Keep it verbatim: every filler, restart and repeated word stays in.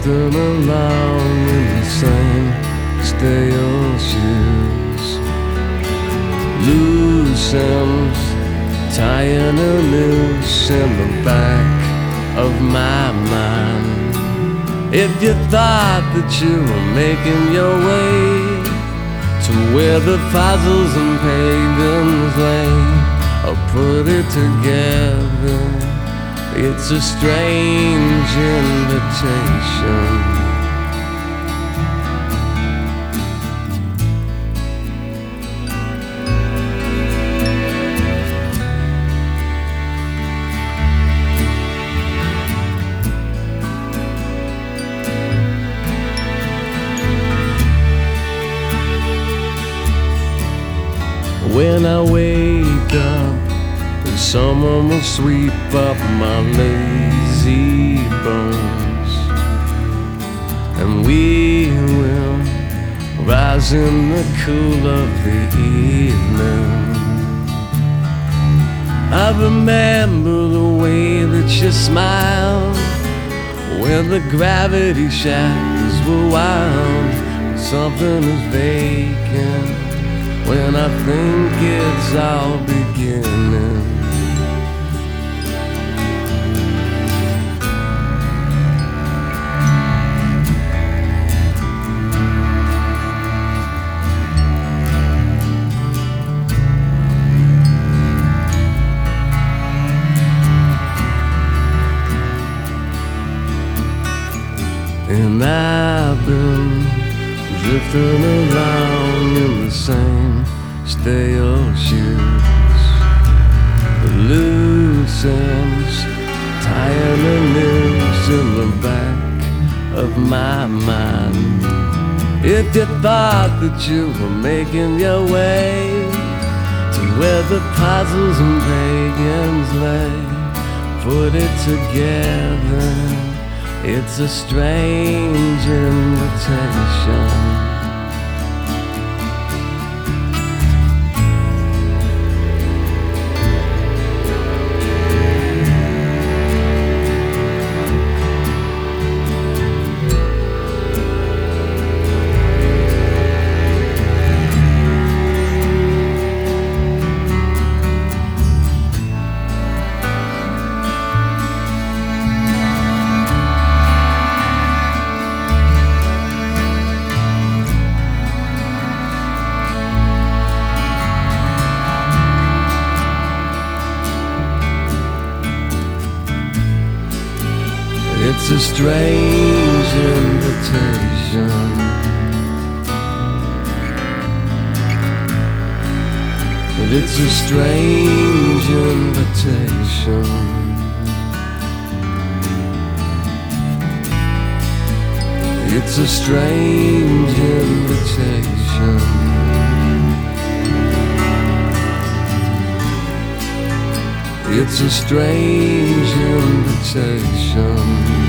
drifting along in the same stale shoes. Loose ends tying a noose in the back of my mind. If you thought that you were making your way to where the fossils and pagans lay, or put it together, it's a strange invitation. When I wake up, someone will sweep up my lazy bones, and we will rise in the cool of the evening. I remember the way that you smiled when the gravity shackles were wild. Something is vacant when I think it's all beginning. And I've been drifting around in the same stale shoes. The loose ends tying a noose in the back of my mind. If you thought that you were making your way to where the puzzles and pagans lay, put it together, it's a strange invitation. It's a strange invitation. But it's a strange invitation. It's a strange invitation. It's a strange invitation.